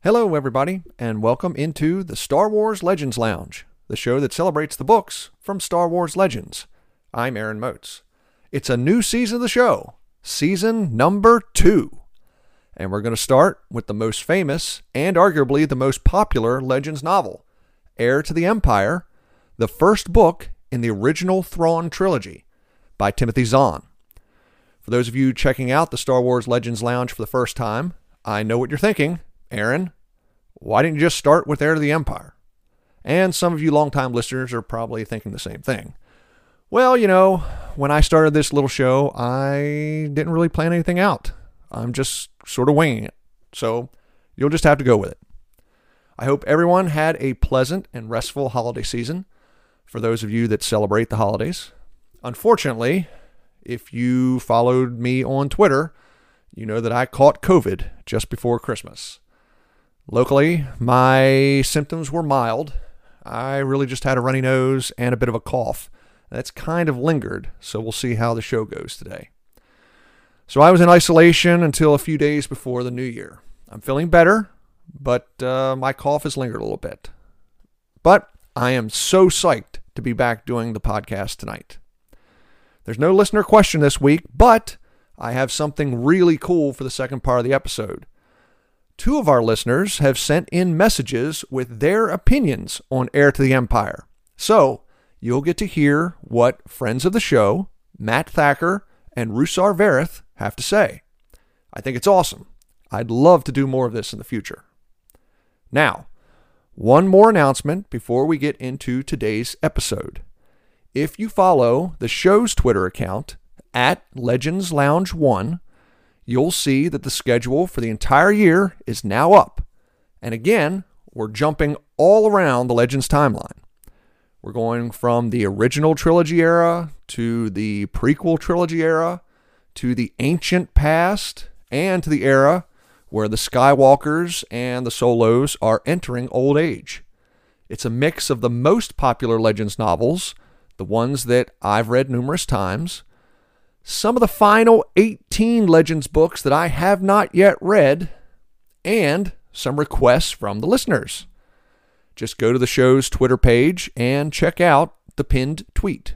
Hello, everybody, and welcome into the Star Wars Legends Lounge, the show that celebrates the books from Star Wars Legends. I'm Aaron Moats. It's a new season of the show, season number 2. And we're going to start with the most famous and arguably the most popular Legends novel, Heir to the Empire, the first book in the original Thrawn trilogy by Timothy Zahn. For those of you checking out the Star Wars Legends Lounge for the first time, I know what you're thinking. Aaron, why didn't you just start with Heir to the Empire? And some of you longtime listeners are probably thinking the same thing. Well, when I started this little show, I didn't really plan anything out. I'm just sort of winging it. So you'll just have to go with it. I hope everyone had a pleasant and restful holiday season for those of you that celebrate the holidays. Unfortunately, if you followed me on Twitter, you know that I caught COVID just before Christmas. Locally, my symptoms were mild. I really just had a runny nose and a bit of a cough. That's kind of lingered, so we'll see how the show goes today. So I was in isolation until a few days before the new year. I'm feeling better, but my cough has lingered a little bit. But I am so psyched to be back doing the podcast tonight. There's no listener question this week, but I have something really cool for the second part of the episode. 2 of our listeners have sent in messages with their opinions on Heir to the Empire. So, you'll get to hear what friends of the show, Matt Thacker and Rusar Verith, have to say. I think it's awesome. I'd love to do more of this in the future. Now, one more announcement before we get into today's episode. If you follow the show's Twitter account, @LegendsLounge1, you'll see that the schedule for the entire year is now up. And again, we're jumping all around the Legends timeline. We're going from the original trilogy era to the prequel trilogy era to the ancient past and to the era where the Skywalkers and the Solos are entering old age. It's a mix of the most popular Legends novels, the ones that I've read numerous times, some of the final 18 Legends books that I have not yet read, and some requests from the listeners. Just go to the show's Twitter page and check out the pinned tweet.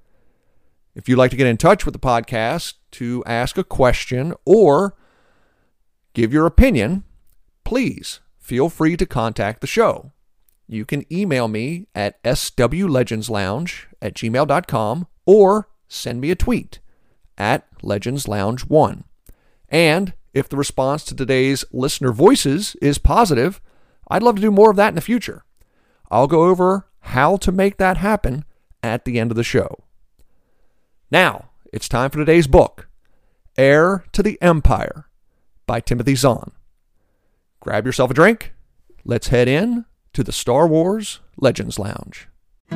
If you'd like to get in touch with the podcast to ask a question or give your opinion, please feel free to contact the show. You can email me at swlegendslounge@gmail.com or send me a tweet @LegendsLounge1. And if the response to today's listener voices is positive, I'd love to do more of that in the future. I'll go over how to make that happen at the end of the show. Now, it's time for today's book, Heir to the Empire by Timothy Zahn. Grab yourself a drink. Let's head in to the Star Wars Legends Lounge.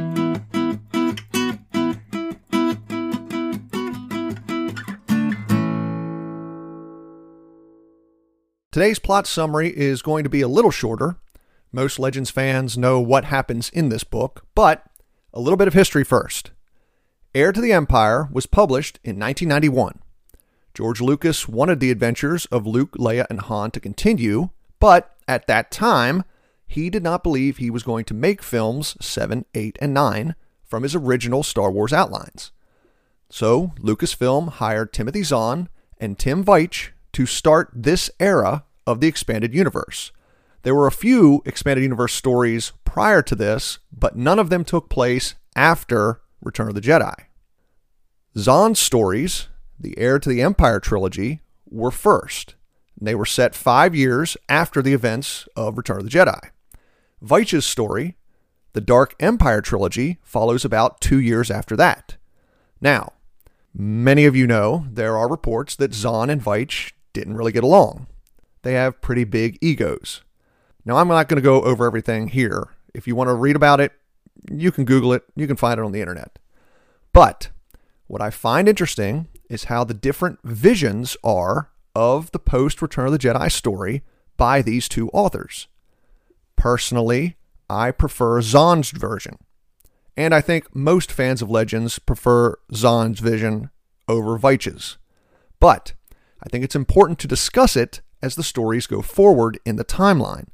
Today's plot summary is going to be a little shorter. Most Legends fans know what happens in this book, but a little bit of history first. Heir to the Empire was published in 1991. George Lucas wanted the adventures of Luke, Leia, and Han to continue, but at that time, he did not believe he was going to make films 7, 8, and 9 from his original Star Wars outlines. So Lucasfilm hired Timothy Zahn and Tim Veitch to start this era of the expanded universe. There were a few expanded universe stories prior to this, but none of them took place after Return of the Jedi. Zahn's stories, the Heir to the Empire trilogy, were first. They were set 5 years after the events of Return of the Jedi. Veitch's story, the Dark Empire trilogy, follows about 2 years after that. Now, many of you know there are reports that Zahn and Veitch didn't really get along. They have pretty big egos. Now, I'm not going to go over everything here. If you want to read about it, you can Google it. You can find it on the internet. But what I find interesting is how the different visions are of the post-Return of the Jedi story by these 2 authors. Personally, I prefer Zahn's version. And I think most fans of Legends prefer Zahn's vision over Veitch's. But I think it's important to discuss it as the stories go forward in the timeline.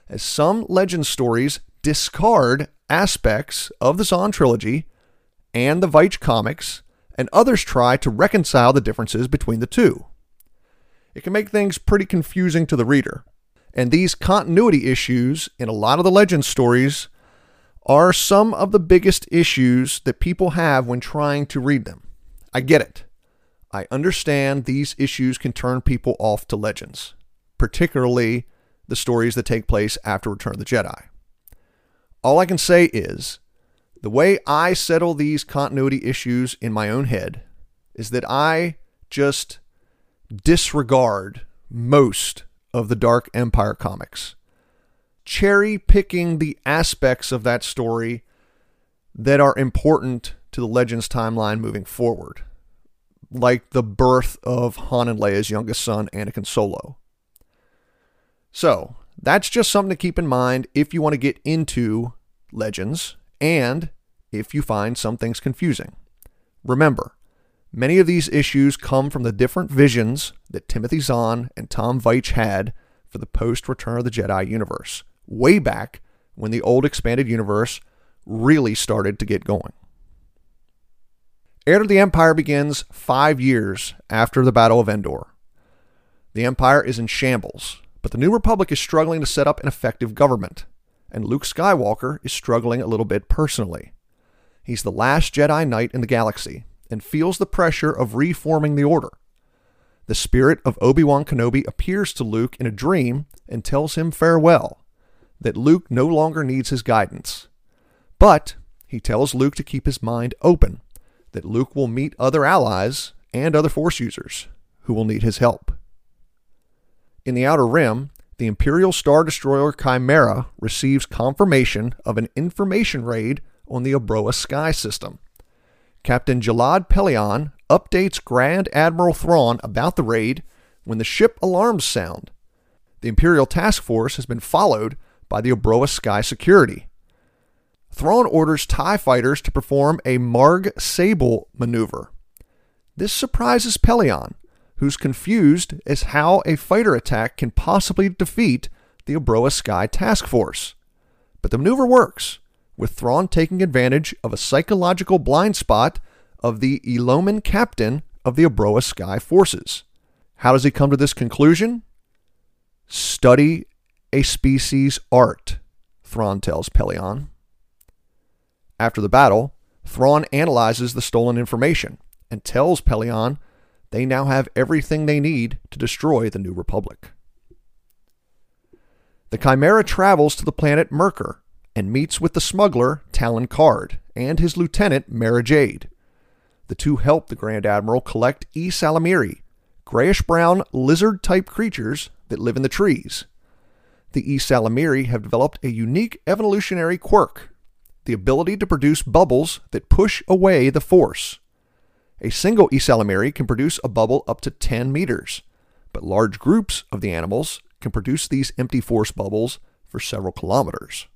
as some legend stories discard aspects of the Zahn trilogy and the Veitch comics, and others try to reconcile the differences between the two. It can make things pretty confusing to the reader, and these continuity issues in a lot of the legend stories are some of the biggest issues that people have when trying to read them. I get it. I understand these issues can turn people off to legends, particularly the stories that take place after Return of the Jedi. All I can say is, the way I settle these continuity issues in my own head is that I just disregard most of the Dark Empire comics, cherry picking the aspects of that story that are important to the Legends timeline moving forward, like the birth of Han and Leia's youngest son, Anakin Solo. So, that's just something to keep in mind if you want to get into Legends and if you find some things confusing. Remember, many of these issues come from the different visions that Timothy Zahn and Tom Veitch had for the post-Return of the Jedi universe, way back when the old expanded universe really started to get going. Heir to the Empire begins 5 years after the Battle of Endor. The Empire is in shambles, but the New Republic is struggling to set up an effective government, and Luke Skywalker is struggling a little bit personally. He's the last Jedi Knight in the galaxy and feels the pressure of reforming the Order. The spirit of Obi-Wan Kenobi appears to Luke in a dream and tells him farewell, that Luke no longer needs his guidance. But he tells Luke to keep his mind open, that Luke will meet other allies and other Force users who will need his help. In the Outer Rim, the Imperial Star Destroyer Chimera receives confirmation of an information raid on the Obroa Sky System. Captain Jalad Pellaeon updates Grand Admiral Thrawn about the raid when the ship alarms sound. The Imperial Task Force has been followed by the Obroa Sky Security. Thrawn orders TIE fighters to perform a Marg Sable maneuver. This surprises Pellaeon, who's confused as how a fighter attack can possibly defeat the Obroa Sky Task Force. But the maneuver works, with Thrawn taking advantage of a psychological blind spot of the Eloman captain of the Obroa Sky forces. How does he come to this conclusion? Study a species' art, Thrawn tells Pellaeon. After the battle, Thrawn analyzes the stolen information and tells Pellaeon they now have everything they need to destroy the New Republic. The Chimera travels to the planet Merkur and meets with the smuggler Talon Card and his lieutenant Mara Jade. The two help the Grand Admiral collect Ysalamiri, grayish-brown lizard-type creatures that live in the trees. The Ysalamiri have developed a unique evolutionary quirk, the ability to produce bubbles that push away the Force. A single Ysalamiri can produce a bubble up to 10 meters, but large groups of the animals can produce these empty Force bubbles for several kilometers.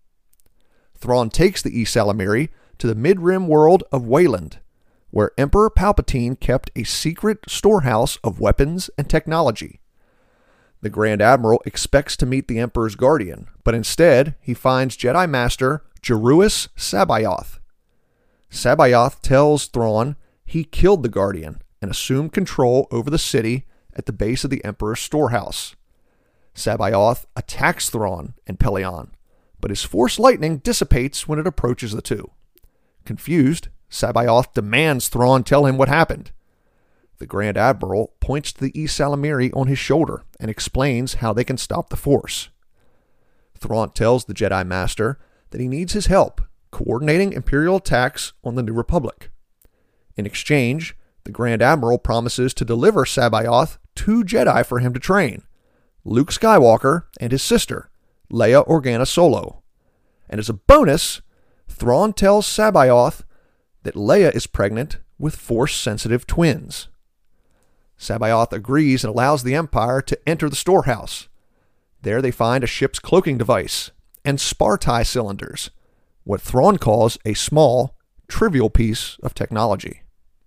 Thrawn takes the Ysalamiri to the mid-rim world of Wayland, where Emperor Palpatine kept a secret storehouse of weapons and technology. The Grand Admiral expects to meet the Emperor's guardian, but instead he finds Jedi Master Jaruus C'baoth. C'baoth tells Thrawn he killed the Guardian and assumed control over the city at the base of the Emperor's storehouse. C'baoth attacks Thrawn and Pellaeon, but his Force lightning dissipates when it approaches the two. Confused, C'baoth demands Thrawn tell him what happened. The Grand Admiral points to the Ysalamiri on his shoulder and explains how they can stop the Force. Thrawn tells the Jedi Master that he needs his help coordinating Imperial attacks on the New Republic. In exchange, the Grand Admiral promises to deliver C'baoth 2 Jedi for him to train, Luke Skywalker and his sister, Leia Organa Solo. And as a bonus, Thrawn tells C'baoth that Leia is pregnant with Force-sensitive twins. C'baoth agrees and allows the Empire to enter the storehouse. There they find a ship's cloaking device and Spartai cylinders, what Thrawn calls a small, trivial piece of technology.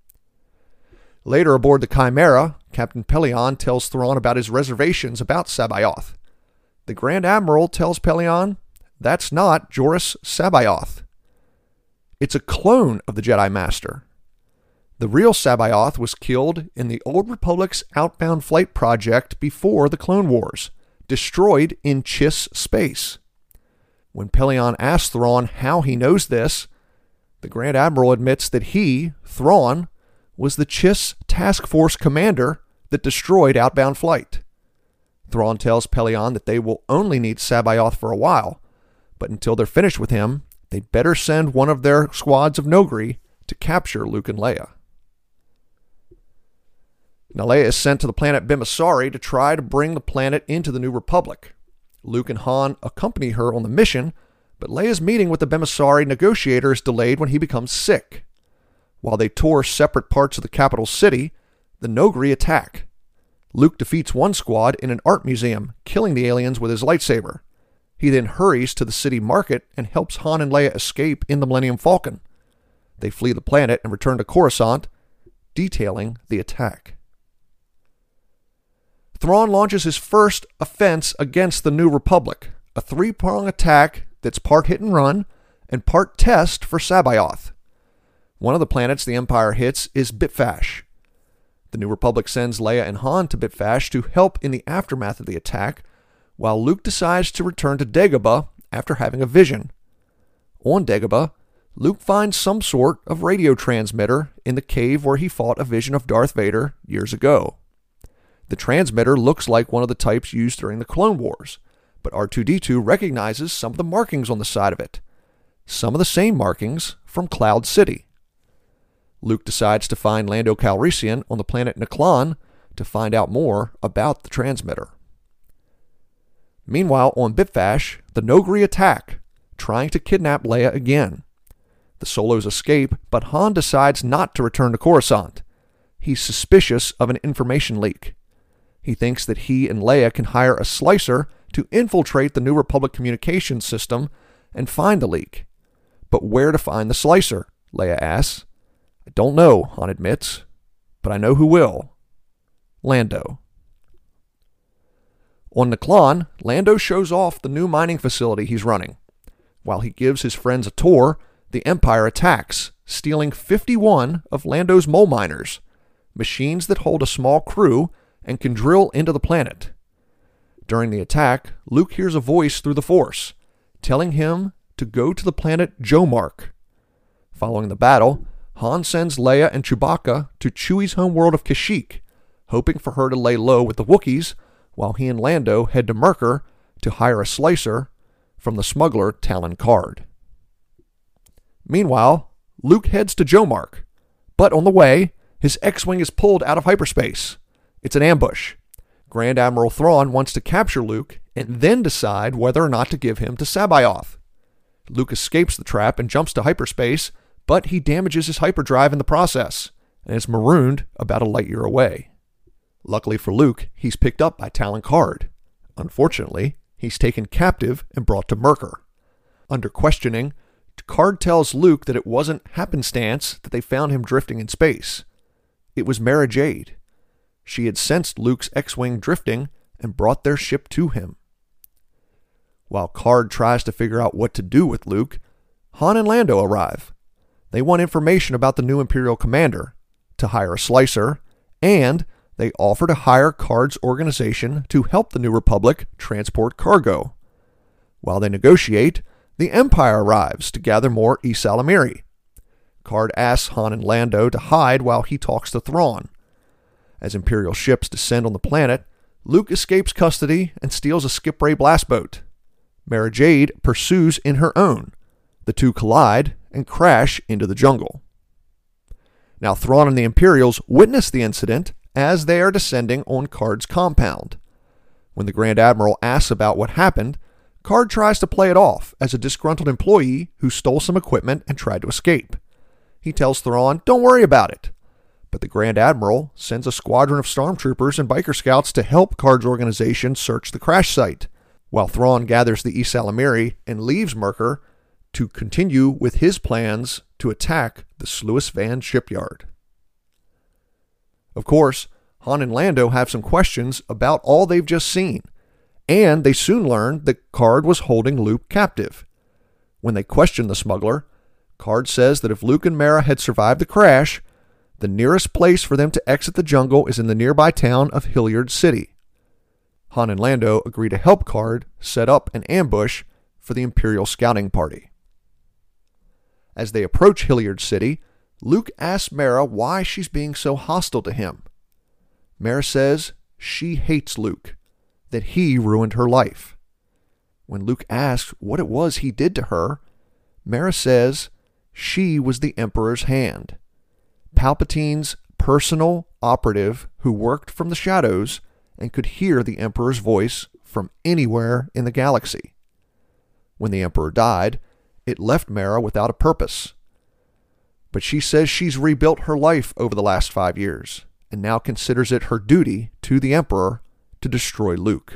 Later aboard the Chimera, Captain Pellaeon tells Thrawn about his reservations about C'baoth. The Grand Admiral tells Pellaeon that's not Joruus C'baoth. It's a clone of the Jedi Master. The real C'baoth was killed in the Old Republic's Outbound Flight project before the Clone Wars, destroyed in Chiss space. When Pellaeon asks Thrawn how he knows this, the Grand Admiral admits that he, Thrawn, was the Chiss task force commander that destroyed Outbound Flight. Thrawn tells Pellaeon that they will only need C'baoth for a while, but until they're finished with him, they'd better send one of their squads of Noghri to capture Luke and Leia. Now Leia is sent to the planet Bimasari to try to bring the planet into the New Republic. Luke and Han accompany her on the mission, but Leia's meeting with the Bimasari negotiator is delayed when he becomes sick. While they tour separate parts of the capital city, the Noghri attack. Luke defeats one squad in an art museum, killing the aliens with his lightsaber. He then hurries to the city market and helps Han and Leia escape in the Millennium Falcon. They flee the planet and return to Coruscant, detailing the attack. Thrawn launches his first offense against the New Republic, a three-pronged attack that's part hit and run and part test for C'baoth. One of the planets the Empire hits is Bitfash. The New Republic sends Leia and Han to Bitfash to help in the aftermath of the attack, while Luke decides to return to Dagobah after having a vision. On Dagobah, Luke finds some sort of radio transmitter in the cave where he fought a vision of Darth Vader years ago. The transmitter looks like one of the types used during the Clone Wars, but R2-D2 recognizes some of the markings on the side of it. Some of the same markings from Cloud City. Luke decides to find Lando Calrissian on the planet Niklan to find out more about the transmitter. Meanwhile, on Bitfash, the Noghri attack, trying to kidnap Leia again. The Solos escape, but Han decides not to return to Coruscant. He's suspicious of an information leak. He thinks that he and Leia can hire a slicer to infiltrate the New Republic communications system and find the leak. But where to find the slicer? Leia asks. I don't know, Han admits, but I know who will. Lando. On Niklan, Lando shows off the new mining facility he's running. While he gives his friends a tour, the Empire attacks, stealing 51 of Lando's mole miners, machines that hold a small crew and can drill into the planet. During the attack, Luke hears a voice through the Force, telling him to go to the planet Jomark. Following the battle, Han sends Leia and Chewbacca to Chewie's homeworld of Kashyyyk, hoping for her to lay low with the Wookiees, while he and Lando head to Myrkr to hire a slicer from the smuggler Talon Karrde. Meanwhile, Luke heads to Jomark, but on the way, his X-Wing is pulled out of hyperspace. It's an ambush. Grand Admiral Thrawn wants to capture Luke and then decide whether or not to give him to C'baoth. Luke escapes the trap and jumps to hyperspace, but he damages his hyperdrive in the process and is marooned about a light year away. Luckily for Luke, he's picked up by Talon Karrde. Unfortunately, he's taken captive and brought to Myrkr. Under questioning, Karrde tells Luke that it wasn't happenstance that they found him drifting in space. It was Mara Jade. She had sensed Luke's X-Wing drifting and brought their ship to him. While Karrde tries to figure out what to do with Luke, Han and Lando arrive. They want information about the new Imperial commander, to hire a slicer, and they offer to hire Karrde's organization to help the New Republic transport cargo. While they negotiate, the Empire arrives to gather more ysalamiri. Karrde asks Han and Lando to hide while he talks to Thrawn. As Imperial ships descend on the planet, Luke escapes custody and steals a skip-ray blast boat. Mara Jade pursues in her own. The two collide and crash into the jungle. Now Thrawn and the Imperials witness the incident as they are descending on Karrde's compound. When the Grand Admiral asks about what happened, Karrde tries to play it off as a disgruntled employee who stole some equipment and tried to escape. He tells Thrawn, "Don't worry about it." But the Grand Admiral sends a squadron of stormtroopers and biker scouts to help Karrde's organization search the crash site, while Thrawn gathers the ysalamiri and leaves Myrkr to continue with his plans to attack the Sluis Van shipyard. Of course, Han and Lando have some questions about all they've just seen, and they soon learned that Karrde was holding Luke captive. When they questioned the smuggler, Karrde says that if Luke and Mara had survived the crash, the nearest place for them to exit the jungle is in the nearby town of Hilliard City. Han and Lando agree to help Karrde set up an ambush for the Imperial scouting party. As they approach Hilliard City, Luke asks Mara why she's being so hostile to him. Mara says she hates Luke, that he ruined her life. When Luke asks what it was he did to her, Mara says she was the Emperor's hand, Palpatine's personal operative who worked from the shadows and could hear the Emperor's voice from anywhere in the galaxy. When the Emperor died, it left Mara without a purpose. But she says she's rebuilt her life over the last 5 years and now considers it her duty to the Emperor to destroy Luke.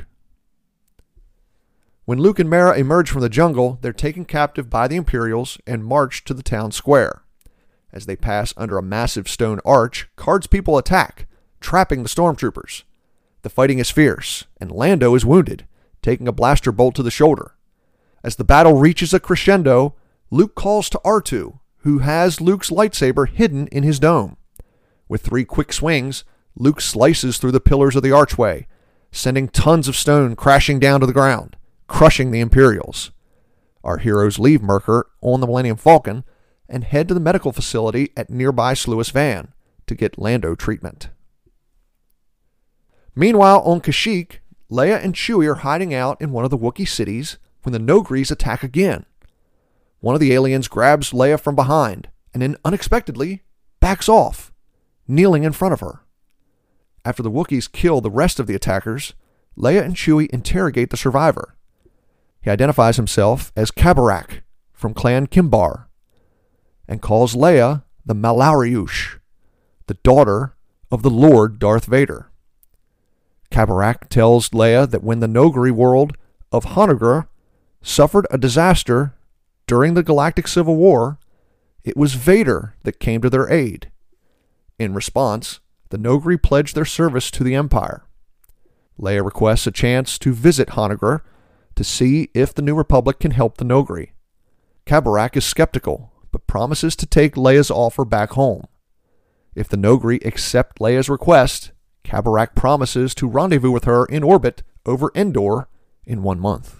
When Luke and Mara emerge from the jungle, they're taken captive by the Imperials and marched to the town square. As they pass under a massive stone arch, Karrde's people attack, trapping the stormtroopers. The fighting is fierce, and Lando is wounded, taking a blaster bolt to the shoulder. As the battle reaches a crescendo, Luke calls to R2, who has Luke's lightsaber hidden in his dome. With 3 quick swings, Luke slices through the pillars of the archway, sending tons of stone crashing down to the ground, crushing the Imperials. Our heroes leave Myrkr on the Millennium Falcon and head to the medical facility at nearby Sluis Van to get Lando treatment. Meanwhile, on Kashyyyk, Leia and Chewie are hiding out in one of the Wookiee cities when the Noghris attack again. One of the aliens grabs Leia from behind and then unexpectedly backs off, kneeling in front of her. After the Wookiees kill the rest of the attackers, Leia and Chewie interrogate the survivor. He identifies himself as Kabarak from Clan Kimbar and calls Leia the Malariush, the daughter of the Lord Darth Vader. Kabarak tells Leia that when the Noghri world of Honoghr suffered a disaster during the Galactic Civil War, it was Vader that came to their aid. In response, the Noghri pledged their service to the Empire. Leia requests a chance to visit Honoghr to see if the New Republic can help the Noghri. Kabarak is skeptical, but promises to take Leia's offer back home. If the Noghri accept Leia's request, Kabarak promises to rendezvous with her in orbit over Endor in 1 month.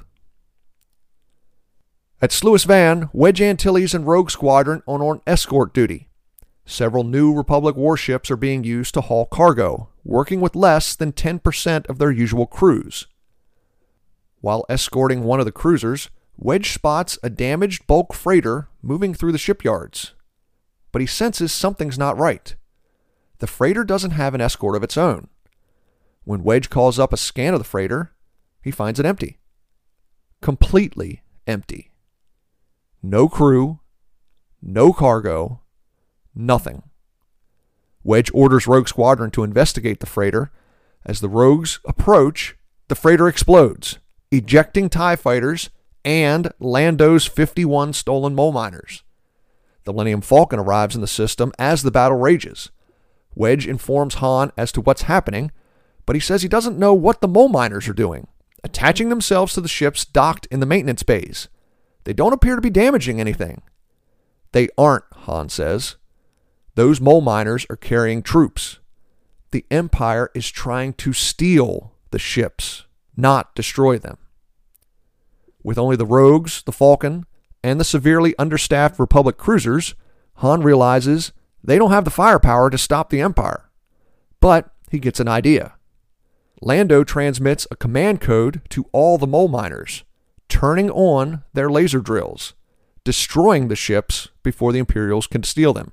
At Sluis Van, Wedge Antilles and Rogue Squadron are on escort duty. Several New Republic warships are being used to haul cargo, working with less than 10% of their usual crews. While escorting one of the cruisers, Wedge spots a damaged bulk freighter moving through the shipyards. But he senses something's not right. The freighter doesn't have an escort of its own. When Wedge calls up a scan of the freighter, he finds it empty. Completely empty. No crew, no cargo, nothing. Wedge orders Rogue Squadron to investigate the freighter. As the rogues approach, the freighter explodes, ejecting TIE fighters and Lando's 51 stolen mole miners. The Millennium Falcon arrives in the system as the battle rages. Wedge informs Han as to what's happening, but he says he doesn't know what the mole miners are doing, attaching themselves to the ships docked in the maintenance bays. They don't appear to be damaging anything. They aren't, Han says. Those mole miners are carrying troops. The Empire is trying to steal the ships, not destroy them. With only the rogues, the Falcon, and the severely understaffed Republic cruisers, Han realizes they don't have the firepower to stop the Empire. But he gets an idea. Lando transmits a command code to all the mole miners, turning on their laser drills, destroying the ships before the Imperials can steal them.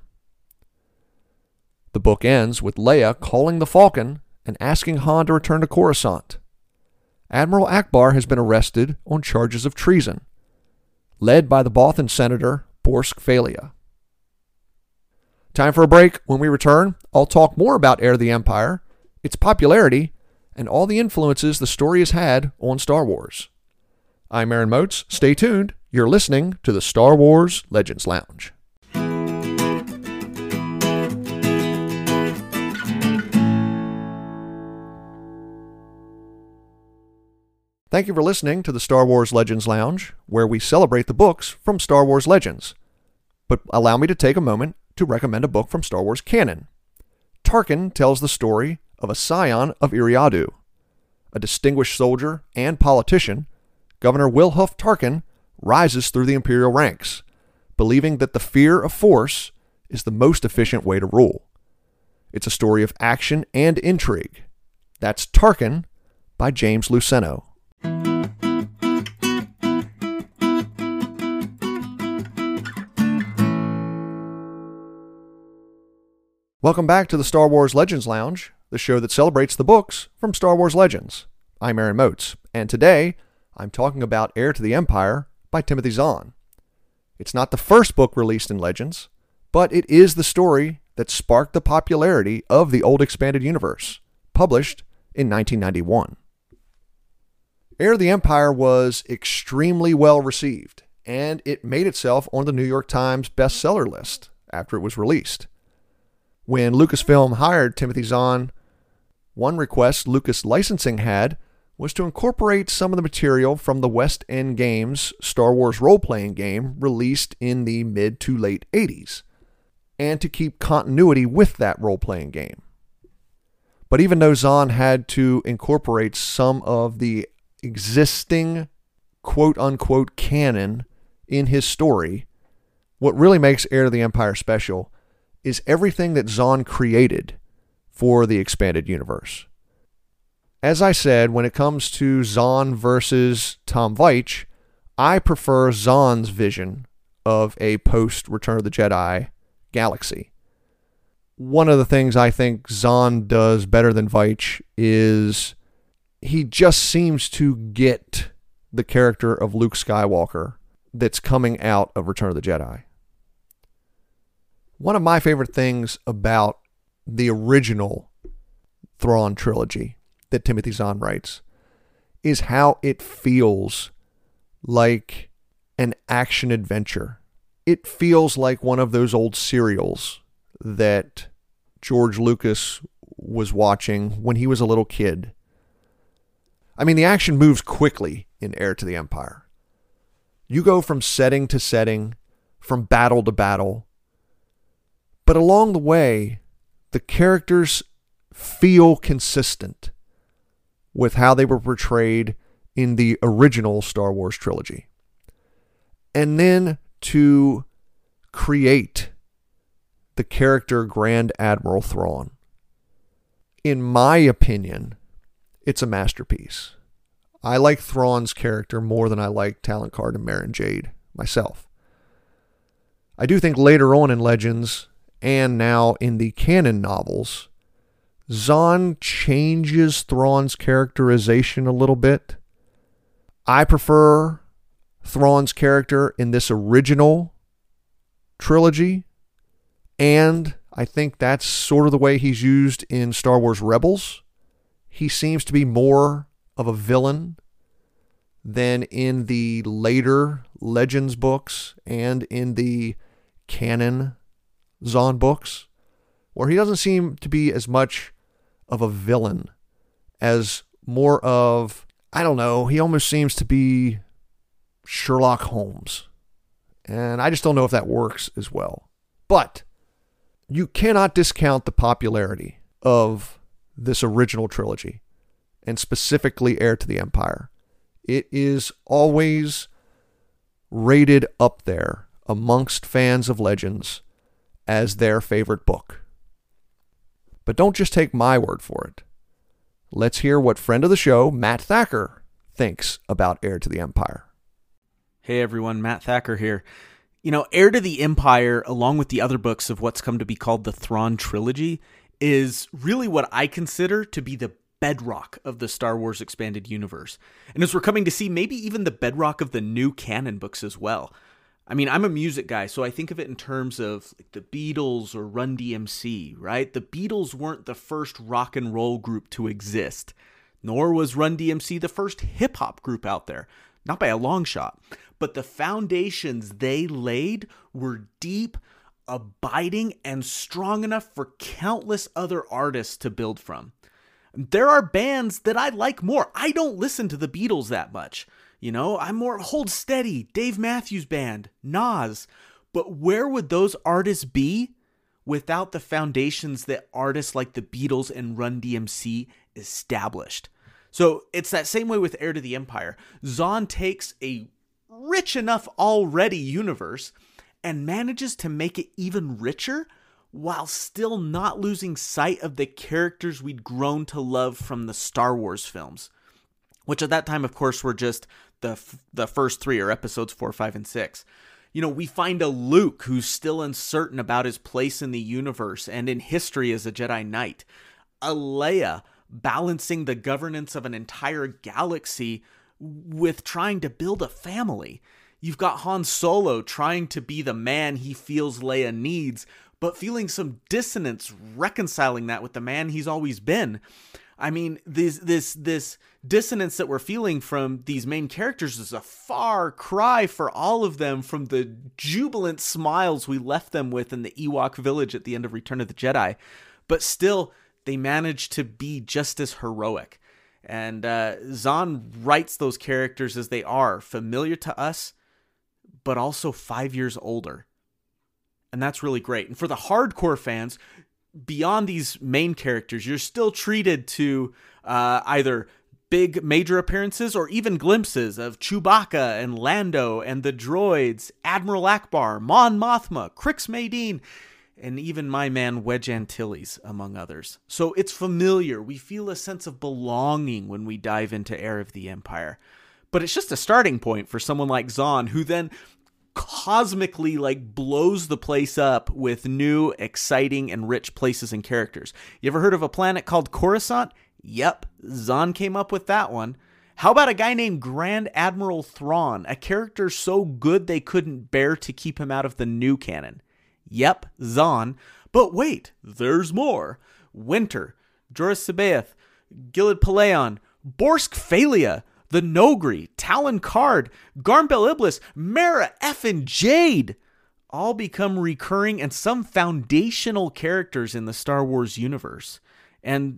The book ends with Leia calling the Falcon and asking Han to return to Coruscant. Admiral Akbar has been arrested on charges of treason, led by the Bothan Senator Borsk Falia. Time for a break. When we return, I'll talk more about Heir to the Empire, its popularity, and all the influences the story has had on Star Wars. I'm Aaron Moats. Stay tuned. You're listening to the Star Wars Legends Lounge. Thank you for listening to the Star Wars Legends Lounge, where we celebrate the books from Star Wars Legends. But allow me to take a moment to recommend a book from Star Wars canon. Tarkin tells the story of a scion of Eriadu. A distinguished soldier and politician, Governor Wilhuf Tarkin rises through the Imperial ranks, believing that the fear of force is the most efficient way to rule. It's a story of action and intrigue. That's Tarkin by James Luceno. Welcome back to the Star Wars Legends Lounge, the show that celebrates the books from Star Wars Legends. I'm Aaron Moats, and today I'm talking about Heir to the Empire by Timothy Zahn. It's not the first book released in Legends, but it is the story that sparked the popularity of the old expanded universe, published in 1991. Heir to the Empire was extremely well received, and it made itself on the New York Times bestseller list after it was released. When Lucasfilm hired Timothy Zahn, one request Lucas Licensing had was to incorporate some of the material from the West End Games Star Wars role-playing game released in the mid to late 80s, and to keep continuity with that role-playing game. But even though Zahn had to incorporate some of the existing quote-unquote canon in his story, what really makes Heir to the Empire special is everything that Zahn created for the expanded universe. As I said, when it comes to Zahn versus Tom Veitch, I prefer Zahn's vision of a post-Return of the Jedi galaxy. One of the things I think Zahn does better than Veitch is he just seems to get the character of Luke Skywalker that's coming out of Return of the Jedi. One of my favorite things about the original Thrawn trilogy that Timothy Zahn writes is how it feels like an action adventure. It feels like one of those old serials that George Lucas was watching when he was a little kid. I mean, the action moves quickly in Heir to the Empire. You go from setting to setting, from battle to battle. But along the way, the characters feel consistent with how they were portrayed in the original Star Wars trilogy. And then to create the character Grand Admiral Thrawn, in my opinion, it's a masterpiece. I like Thrawn's character more than I like Talon Karrde and Mara Jade myself. I do think later on in Legends, and now in the canon novels, Zahn changes Thrawn's characterization a little bit. I prefer Thrawn's character in this original trilogy, and I think that's sort of the way he's used in Star Wars Rebels. He seems to be more of a villain than in the later Legends books and in the canon Zahn books, where he doesn't seem to be as much of a villain as more of, I don't know, he almost seems to be Sherlock Holmes. And I just don't know if that works as well. But you cannot discount the popularity of this original trilogy, and specifically Heir to the Empire. It is always rated up there amongst fans of Legends as their favorite book. But don't just take my word for it. Let's hear what friend of the show, Matt Thacker, thinks about Heir to the Empire. Hey everyone, Matt Thacker here. You know, Heir to the Empire, along with the other books of what's come to be called the Thrawn trilogy, is really what I consider to be the bedrock of the Star Wars expanded universe. And as we're coming to see, maybe even the bedrock of the new canon books as well. I mean, I'm a music guy, so I think of it in terms of like the Beatles or Run DMC, right? The Beatles weren't the first rock and roll group to exist, nor was Run DMC the first hip hop group out there, not by a long shot. But the foundations they laid were deep, abiding, and strong enough for countless other artists to build from. There are bands that I like more. I don't listen to the Beatles that much. I'm more Hold Steady, Dave Matthews Band, Nas. But where would those artists be without the foundations that artists like the Beatles and Run DMC established? So it's that same way with Heir to the Empire. Zahn takes a rich enough already universe and manages to make it even richer while still not losing sight of the characters we'd grown to love from the Star Wars films, which at that time, of course, were just the first three, or episodes 4, 5, and 6. We find a Luke who's still uncertain about his place in the universe and in history as a Jedi Knight. A Leia balancing the governance of an entire galaxy with trying to build a family. You've got Han Solo trying to be the man he feels Leia needs, but feeling some dissonance reconciling that with the man he's always been. I mean, this dissonance that we're feeling from these main characters is a far cry for all of them from the jubilant smiles we left them with in the Ewok village at the end of Return of the Jedi. But still, they manage to be just as heroic. And Zahn writes those characters as they are, familiar to us, but also 5 years older. And that's really great. And for the hardcore fans, beyond these main characters, you're still treated to either big major appearances or even glimpses of Chewbacca and Lando and the droids, Admiral Akbar, Mon Mothma, Crix Maydeen, and even my man Wedge Antilles, among others. So it's familiar. We feel a sense of belonging when we dive into Heir of the Empire. But it's just a starting point for someone like Zahn, who then cosmically blows the place up with new, exciting, and rich places and characters. You ever heard of a planet called Coruscant? Yep, Zahn came up with that one. How about a guy named Grand Admiral Thrawn, a character so good they couldn't bear to keep him out of the new canon? Yep, Zahn. But wait, there's more. Winter, Joruus C'baoth, Gilad Pellaeon, Borsk Phalia, the Nogri, Talon Card, Garm Bel Iblis, Mara effin' Jade all become recurring and some foundational characters in the Star Wars universe. And,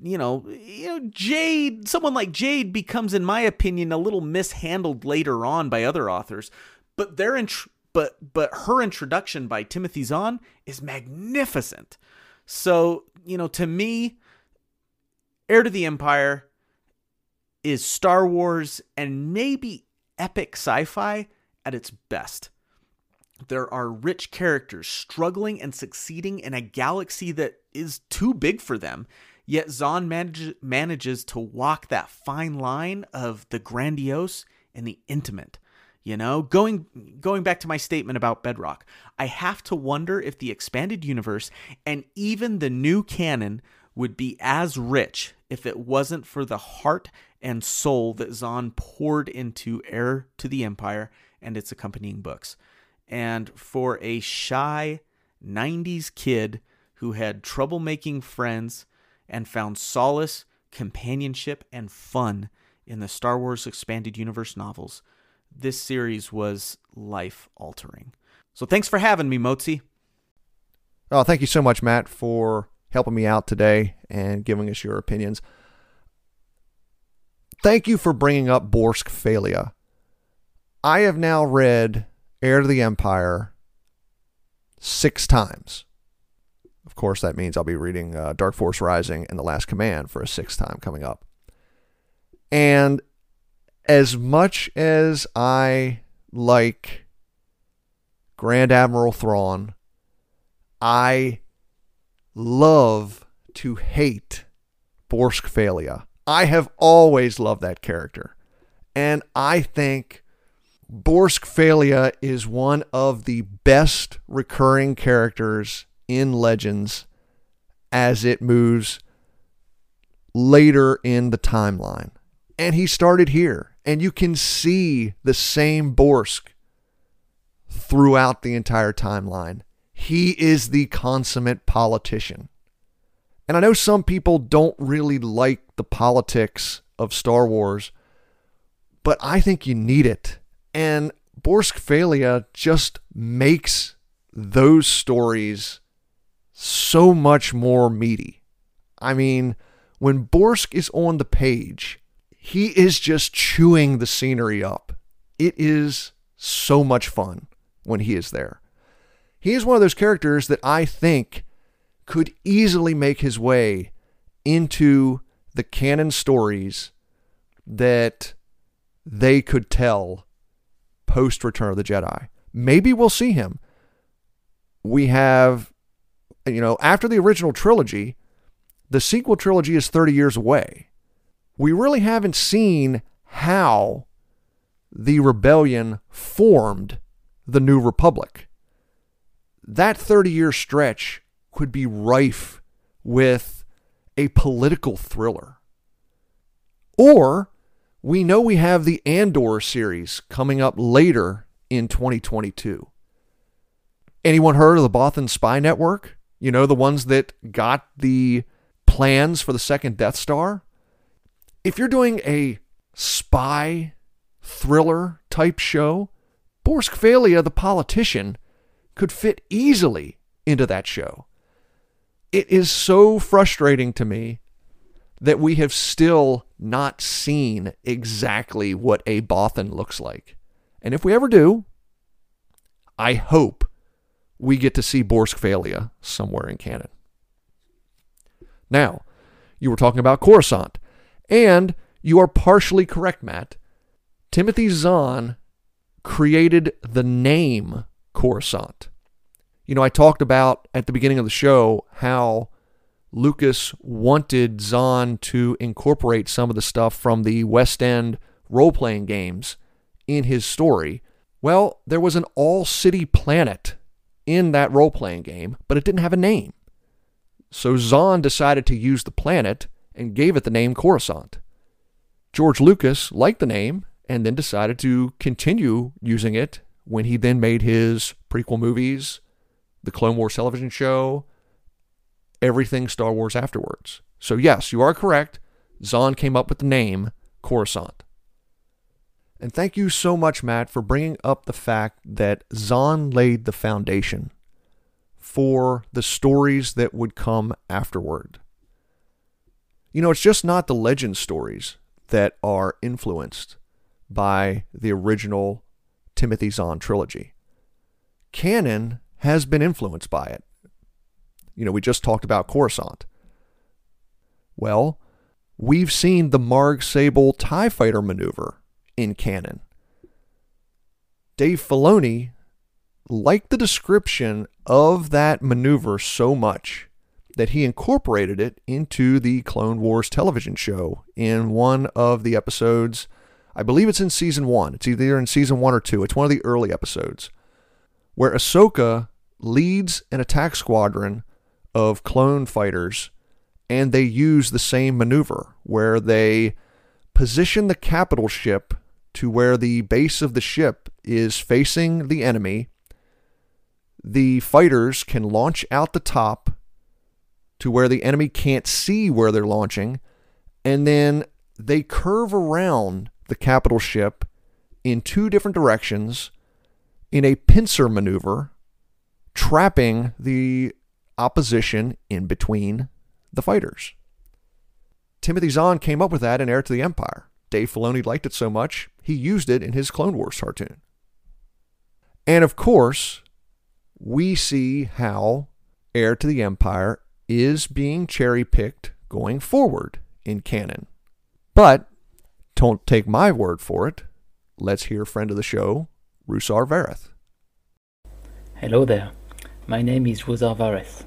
Jade, someone like Jade becomes, in my opinion, a little mishandled later on by other authors. But but her introduction by Timothy Zahn is magnificent. So, to me, Heir to the Empire is Star Wars and maybe epic sci-fi at its best. There are rich characters struggling and succeeding in a galaxy that is too big for them, yet Zahn manages to walk that fine line of the grandiose and the intimate. Going back to my statement about Bedrock, I have to wonder if the expanded universe and even the new canon would be as rich if it wasn't for the heart and soul that Zahn poured into Heir to the Empire and its accompanying books. And for a shy 90s kid who had trouble making friends and found solace, companionship, and fun in the Star Wars Expanded Universe novels, this series was life-altering. So thanks for having me, Motzi. Oh, thank you so much, Matt, for helping me out today and giving us your opinions. Thank you for bringing up Borsk Phalia. I have now read Heir to the Empire 6 times. Of course, that means I'll be reading Dark Force Rising and The Last Command for a 6th time coming up. And as much as I like Grand Admiral Thrawn, I love to hate Borsk Phalia. I have always loved that character. And I think Borsk Phalia is one of the best recurring characters in Legends as it moves later in the timeline. And he started here. And you can see the same Borsk throughout the entire timeline. He is the consummate politician. And I know some people don't really like the politics of Star Wars, but I think you need it. And Borsk Phalia just makes those stories so much more meaty. I mean, When Borsk is on the page, he is just chewing the scenery up. It is so much fun when he is there. He is one of those characters that I think could easily make his way into the canon stories that they could tell post Return of the Jedi. Maybe we'll see him. We have, after the original trilogy, the sequel trilogy is 30 years away. We really haven't seen how the rebellion formed the New Republic. That 30-year stretch could be rife with a political thriller. Or we know we have the Andor series coming up later in 2022. Anyone heard of the Bothan Spy Network? The ones that got the plans for the second Death Star? If you're doing a spy thriller type show, Borsk Valia, the politician, could fit easily into that show. It is so frustrating to me that we have still not seen exactly what a Bothan looks like. And if we ever do, I hope we get to see Borsk Valia somewhere in canon. Now, you were talking about Coruscant, and you are partially correct, Matt. Timothy Zahn created the name Coruscant. I talked about at the beginning of the show how Lucas wanted Zahn to incorporate some of the stuff from the West End role-playing games in his story. Well, there was an all-city planet in that role-playing game, but it didn't have a name. So Zahn decided to use the planet and gave it the name Coruscant. George Lucas liked the name and then decided to continue using it when he then made his prequel movies, the Clone Wars television show, everything Star Wars afterwards. So yes, you are correct. Zahn came up with the name Coruscant. And thank you so much, Matt, for bringing up the fact that Zahn laid the foundation for the stories that would come afterward. It's just not the legend stories that are influenced by the original Timothy Zahn trilogy. Canon has been influenced by it. We just talked about Coruscant. Well, we've seen the Marg Sable TIE Fighter maneuver in canon. Dave Filoni liked the description of that maneuver so much that he incorporated it into the Clone Wars television show in one of the episodes. I believe it's in season 1. It's either in season 1 or 2. It's one of the early episodes where Ahsoka leads an attack squadron of clone fighters, and they use the same maneuver where they position the capital ship to where the base of the ship is facing the enemy. The fighters can launch out the top to where the enemy can't see where they're launching, and then they curve around the capital ship in 2 different directions in a pincer maneuver, trapping the opposition in between the fighters. Timothy Zahn came up with that in Heir to the Empire. Dave Filoni liked it so much, he used it in his Clone Wars cartoon. And of course, we see how Heir to the Empire is being cherry-picked going forward in canon. But don't take my word for it. Let's hear friend of the show, Rusar Vareth. Hello there. My name is Rusar Vareth.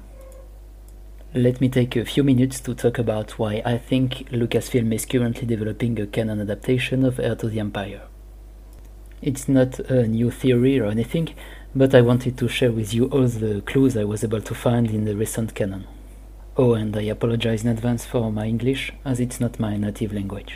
Let me take a few minutes to talk about why I think Lucasfilm is currently developing a canon adaptation of Heir to the Empire. It's not a new theory or anything, but I wanted to share with you all the clues I was able to find in the recent canon. Oh, and I apologize in advance for my English, as it's not my native language.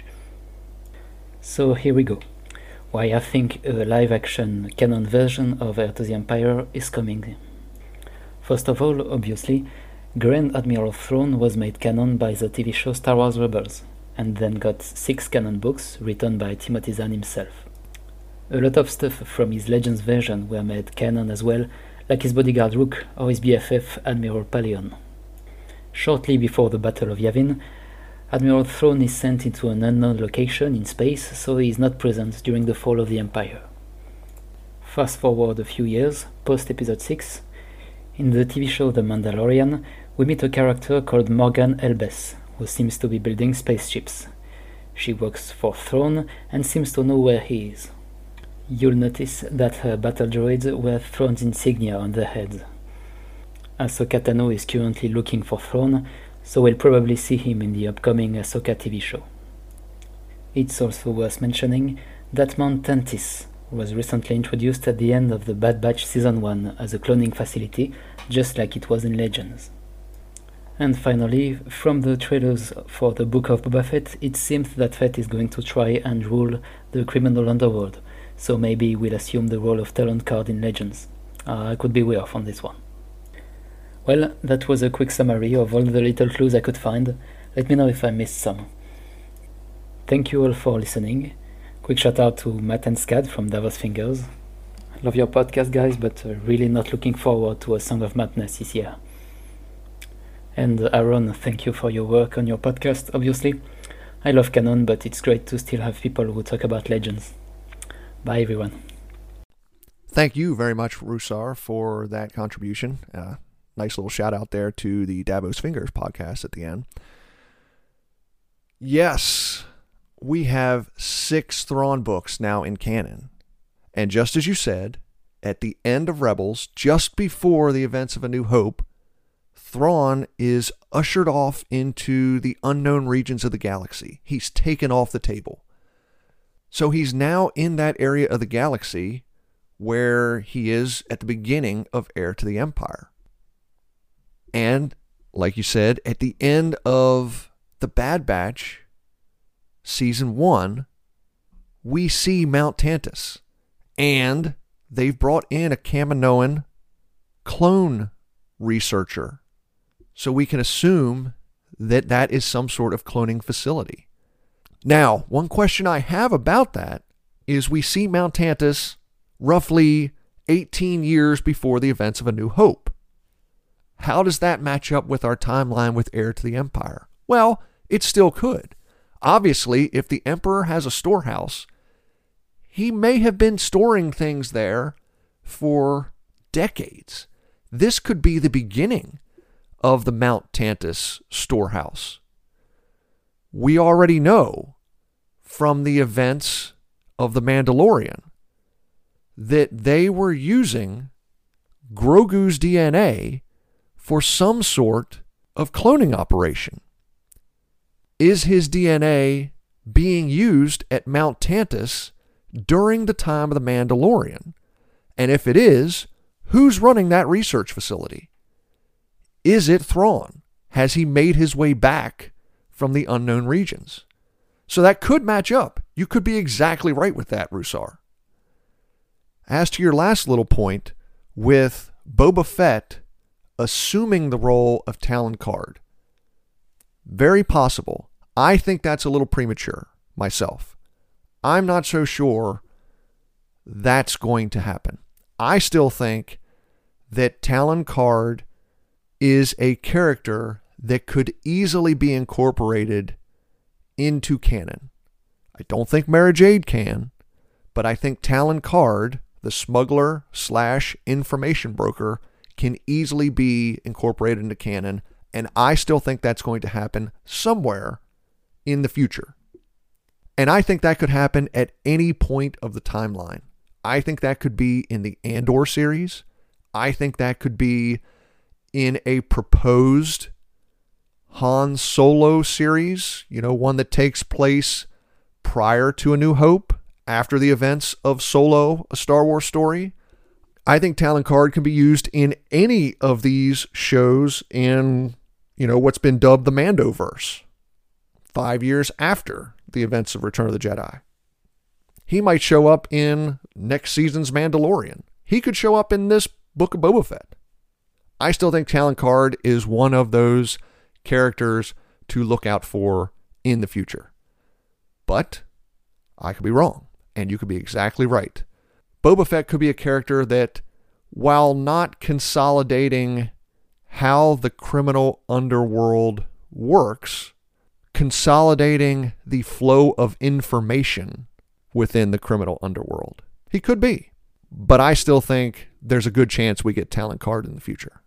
So here we go. Why I think a live-action canon version of Heir to the Empire is coming. First of all, obviously, Grand Admiral Thrawn was made canon by the TV show Star Wars Rebels, and then got 6 canon books written by Timothy Zahn himself. A lot of stuff from his Legends version were made canon as well, like his bodyguard Rook or his BFF Admiral Paleon. Shortly before the Battle of Yavin, Admiral Thrawn is sent into an unknown location in space, so he is not present during the fall of the Empire. Fast forward a few years, post-Episode 6, in the TV show The Mandalorian, we meet a character called Morgan Elsbeth, who seems to be building spaceships. She works for Thrawn and seems to know where he is. You'll notice that her battle droids wear Thrawn's insignia on their heads. Ahsoka Tano is currently looking for Thrawn, so we'll probably see him in the upcoming Ahsoka TV show. It's also worth mentioning that Mount Tantiss was recently introduced at the end of the Bad Batch Season 1 as a cloning facility, just like it was in Legends. And finally, from the trailers for the Book of Boba Fett, it seems that Fett is going to try and rule the criminal underworld, so maybe we'll assume the role of Talon Karrde in Legends. I could be way off on this one. Well, that was a quick summary of all the little clues I could find. Let me know if I missed some. Thank you all for listening. Quick shout out to Matt and Scad from Davos Fingers. I love your podcast, guys, but really not looking forward to a Song of Madness this year. And Aaron, thank you for your work on your podcast, obviously. I love canon, but it's great to still have people who talk about Legends. Bye, everyone. Thank you very much, Rusar, for that contribution. Nice little shout out there to the Davos Fingers podcast at the end. Yes, we have 6 Thrawn books now in canon. And just as you said, at the end of Rebels, just before the events of A New Hope, Thrawn is ushered off into the unknown regions of the galaxy. He's taken off the table. So he's now in that area of the galaxy where he is at the beginning of Heir to the Empire. And, like you said, at the end of the Bad Batch, Season 1, we see Mount Tantiss. And they've brought in a Kaminoan clone researcher. So we can assume that that is some sort of cloning facility. Now, one question I have about that is we see Mount Tantiss roughly 18 years before the events of A New Hope. How does that match up with our timeline with Heir to the Empire? Well, it still could. Obviously, if the Emperor has a storehouse, he may have been storing things there for decades. This could be the beginning of the Mount Tantiss storehouse. We already know from the events of The Mandalorian that they were using Grogu's DNA for some sort of cloning operation. Is his DNA being used at Mount Tantiss during the time of The Mandalorian? And if it is, who's running that research facility? Is it Thrawn? Has he made his way back from the unknown regions? So that could match up. You could be exactly right with that, Rusar. As to your last little point with Boba Fett assuming the role of Talon Karrde, very possible. I think that's a little premature myself. I'm not so sure that's going to happen. I still think that Talon Karrde is a character that could easily be incorporated into canon. I don't think Mara Jade can, but I think Talon Karrde, the smuggler / information broker, can easily be incorporated into canon, and I still think that's going to happen somewhere in the future. And I think that could happen at any point of the timeline. I think that could be in the Andor series. I think that could be in a proposed Han Solo series, one that takes place prior to A New Hope, after the events of Solo, a Star Wars story. I think Talon Karrde can be used in any of these shows in, what's been dubbed the Mandoverse, 5 years after the events of Return of the Jedi. He might show up in next season's Mandalorian. He could show up in this Book of Boba Fett. I still think Talon Karrde is one of those characters to look out for in the future. But I could be wrong, and you could be exactly right. Boba Fett could be a character that, while not consolidating how the criminal underworld works, consolidating the flow of information within the criminal underworld. He could be. But I still think there's a good chance we get Talon Karrde in the future.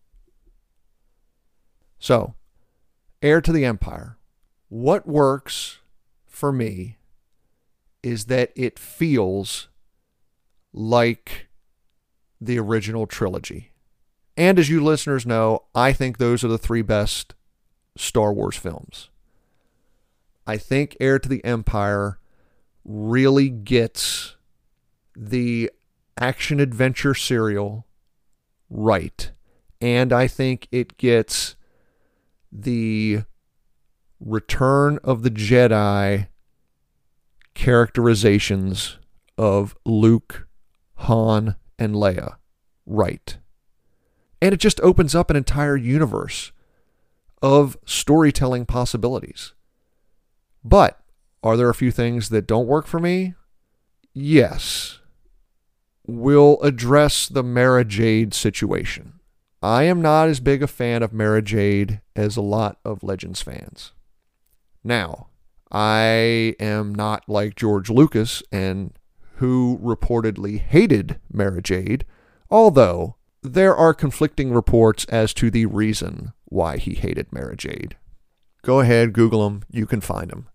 So, Heir to the Empire. What works for me is that it feels like the original trilogy. And as you listeners know, I think those are the 3 best Star Wars films. I think Heir to the Empire really gets the action-adventure serial right. And I think it gets the Return of the Jedi characterizations of Luke, Han, and Leia right. And it just opens up an entire universe of storytelling possibilities. But are there a few things that don't work for me? Yes. We'll address the Mara Jade situation. I am not as big a fan of Mara Jade as a lot of Legends fans. Now, I am not like George Lucas, and who reportedly hated Mara Jade, although there are conflicting reports as to the reason why he hated Mara Jade. Go ahead, Google them. You can find them.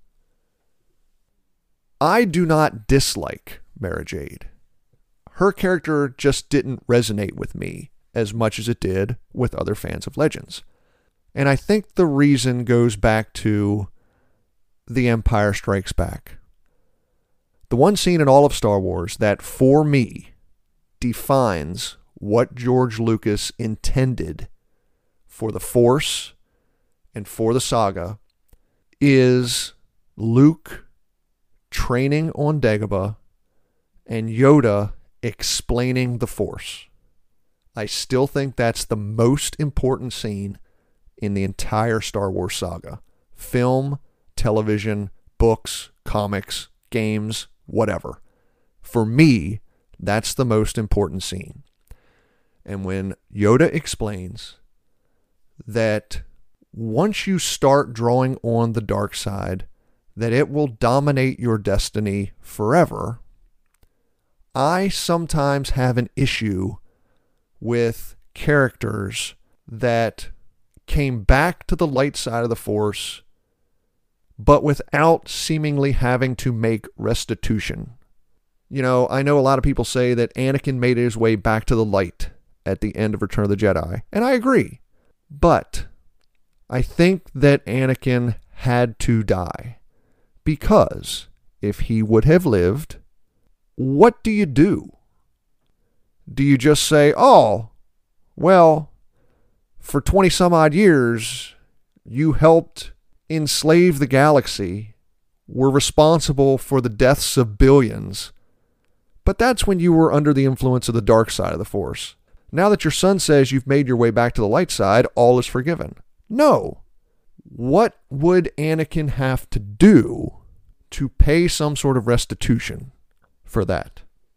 I do not dislike Mara Jade. Her character just didn't resonate with me as much as it did with other fans of Legends. And I think the reason goes back to The Empire Strikes Back. The one scene in all of Star Wars that, for me, defines what George Lucas intended for the Force and for the saga is Luke training on Dagobah and Yoda explaining the Force. I still think that's the most important scene in the entire Star Wars saga. Film, television, books, comics, games, whatever. For me, that's the most important scene. And when Yoda explains that once you start drawing on the dark side, that it will dominate your destiny forever, I sometimes have an issue with characters that came back to the light side of the Force, but without seemingly having to make restitution. You know, I know a lot of people say that Anakin made his way back to the light at the end of Return of the Jedi, and I agree. But I think that Anakin had to die, because if he would have lived, what do you do? Do you just say, oh, well, for 20 some odd years, you helped enslave the galaxy, were responsible for the deaths of billions, but that's when you were under the influence of the dark side of the Force. Now that your son says you've made your way back to the light side, all is forgiven. No. What would Anakin have to do to pay some sort of restitution for that?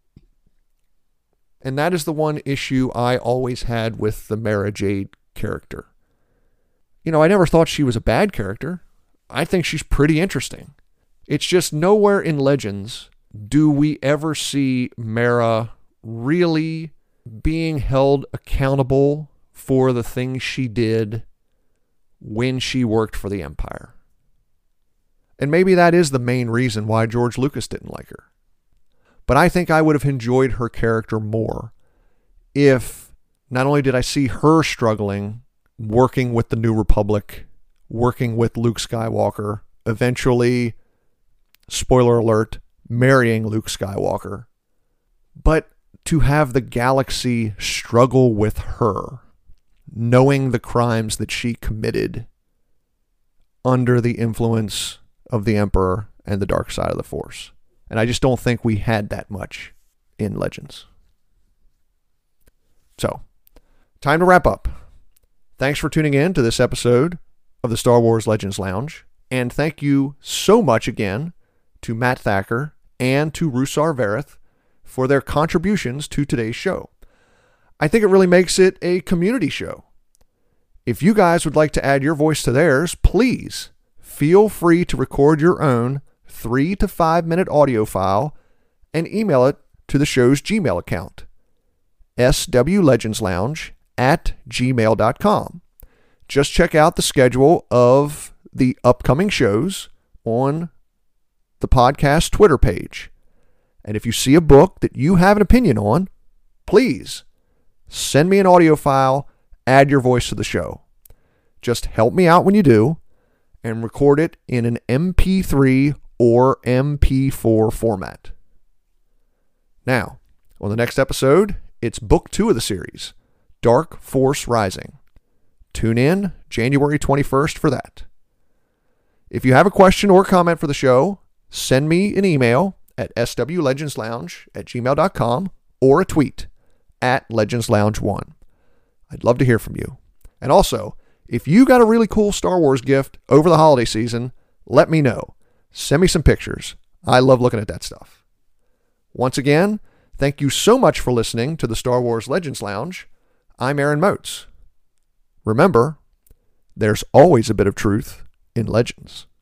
And that is the one issue I always had with the Mara Jade character. You know, I never thought she was a bad character. I think she's pretty interesting. It's just nowhere in Legends do we ever see Mara really being held accountable for the things she did when she worked for the Empire. And maybe that is the main reason why George Lucas didn't like her. But I think I would have enjoyed her character more if not only did I see her struggling, working with the New Republic, working with Luke Skywalker, eventually, spoiler alert, marrying Luke Skywalker, but to have the galaxy struggle with her, knowing the crimes that she committed under the influence of the Emperor and the dark side of the Force. And I just don't think we had that much in Legends. So, time to wrap up. Thanks for tuning in to this episode of the Star Wars Legends Lounge. And thank you so much again to Matt Thacker and to Rusar Verith for their contributions to today's show. I think it really makes it a community show. If you guys would like to add your voice to theirs, please feel free to record your own 3 to 5 minute audio file and email it to the show's Gmail account, swlegendslounge@gmail.com. Just check out the schedule of the upcoming shows on the podcast Twitter page. And if you see a book that you have an opinion on, please send me an audio file, add your voice to the show. Just help me out when you do, and record it in an MP3 or MP4 format. Now, on the next episode, it's book 2 of the series, Dark Force Rising. Tune in January 21st for that. If you have a question or comment for the show, send me an email at swlegendslounge@gmail.com or a tweet @legendslounge1. I'd love to hear from you. And also, if you got a really cool Star Wars gift over the holiday season, let me know. Send me some pictures. I love looking at that stuff. Once again, thank you so much for listening to the Star Wars Legends Lounge. I'm Aaron Moats. Remember, there's always a bit of truth in legends.